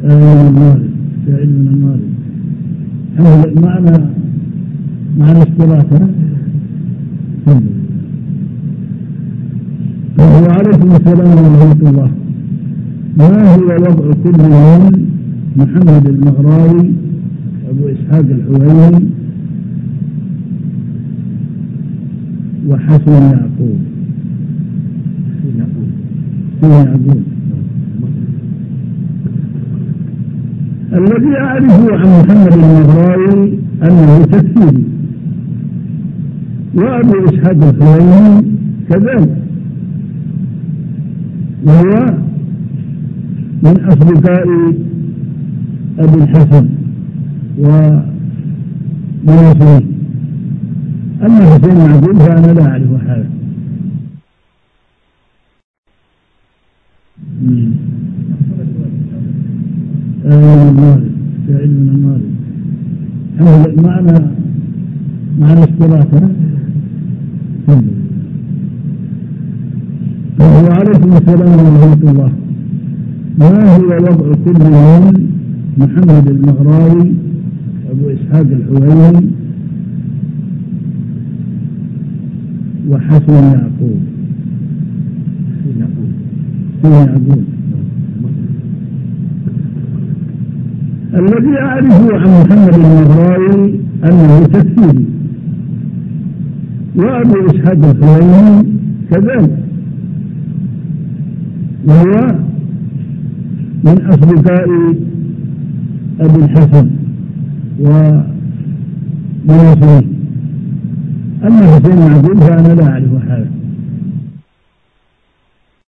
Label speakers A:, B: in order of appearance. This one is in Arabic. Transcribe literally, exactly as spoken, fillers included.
A: المالك سعيد بن المالك حمل معنى معنى اشتراكه. وعليكم السلام ورحمة الله. ما هو وضع كل من محمد المغراوي أبو إسحاق الحويني وحسن يعقوب؟ حسن يعقوب الذي أعرفه عن محمد المغراوي أنه تكفيري، وأبو إسحاق الحويني كذلك، وهو من أصدقاء أبي الحسن ومناصره. أما حسين يعقوب فأنا لا أعرف حاله. المالك سعيد بن المالك حمل معنى معنى اشتراكه. وعليكم السلام ورحمة الله. ما هو وضع كل من محمد المغراوي أبو إسحاق الحويني وحسن يعقوب؟ حسن يعقوب الذي أعرفه عن محمد المغراوي أنه تكفيري، وأبو إسحاق الحويني كذلك، وهو من أصدقاء أبي الحسن ومناصره. أما حسين يعقوب فأنا لا أعرف